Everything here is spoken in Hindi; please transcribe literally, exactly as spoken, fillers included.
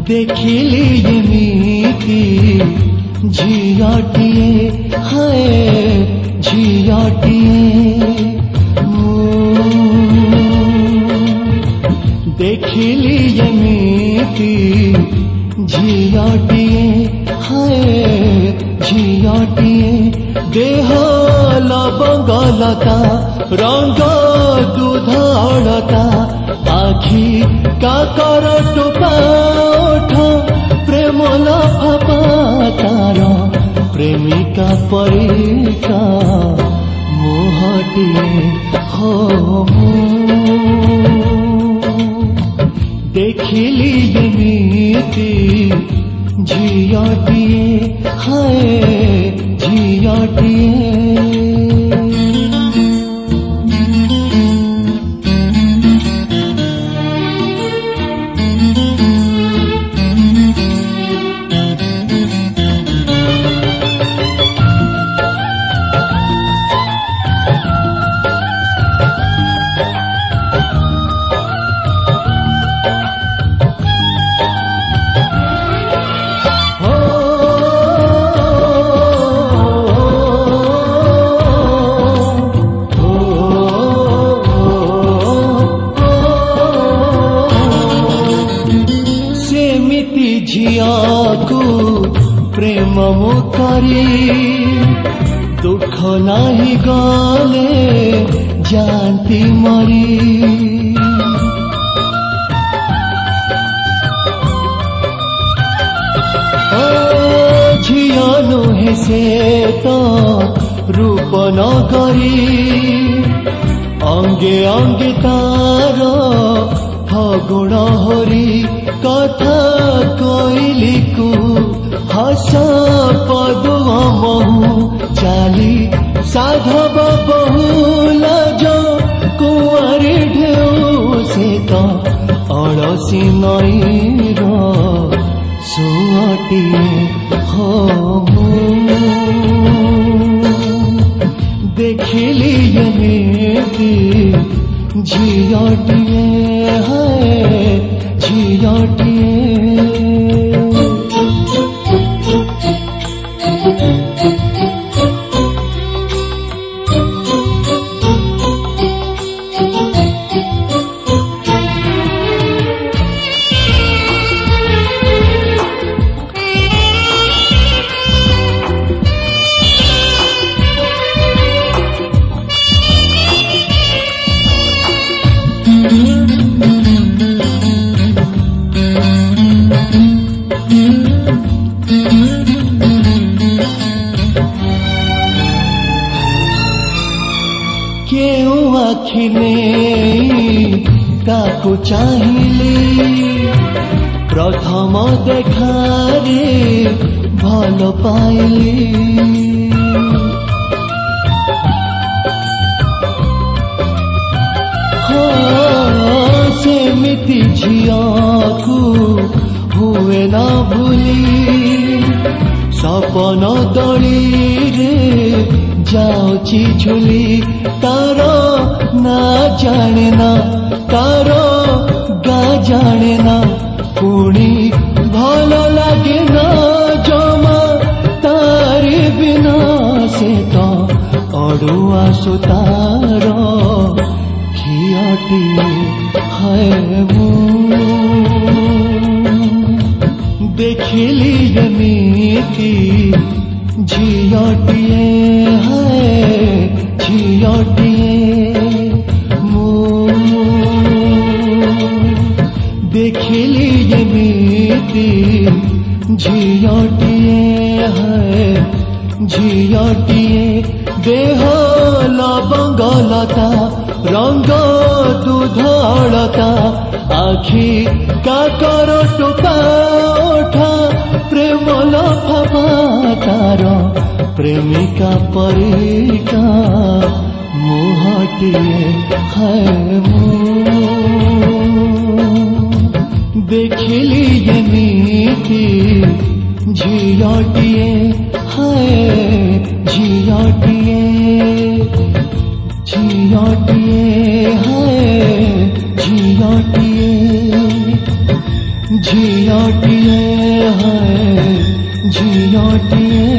देखिली एमिति झियाटिए हाय झियाटिए देखिली एमिति झियाटिए हाय झियाटिए देह लवंगलता रंग दुधड़ता आखि काकर टोपा प्रेम लफापा तार प्रेमिका परिका मुहटिए हो देखिली एमिति झियाटिए हाय झियाटिए झियाकू प्रेम मुकारी दुख नाही गले जानती मरी झिया नुहे से तो रूप नगरी अंगे अंगे तार फगुण हरी कथा कोइली को हस पदुआ महु चाली साधव बहुल जो कुंवारी ढेउ से तो अड़सी नई सुअटिए हो देखिली एमिति झियाटिए हाय झियाटिए केउ आखिने काकु चाहिली प्रथम देखारे भल पाइली हाँ सेमिति झियाकू हुए ना भूली सपन दड़ी रे जाऊची झुली तारो ना जाने ना तारो गा जाने ना पुणी भल लागे ना जमा तारी बिना से तो अड़ुआ सुतार खियाटिए है देखिली एमिति झियाटिए हाय झियाटिए देखिली एमिति झियाटिए हाय झियाटिए देह लवंगलता रंग दुधड़ता आखि काकर टोपा प्रेम लफापा तार प्रेमिका परिका मुहटिए है देखिली एमिति झियाटिए हाय झियाटिए झियाटिए हाय झियाटिए ଝିଅଟିଏ ହାଏ ଝିଅଟିଏ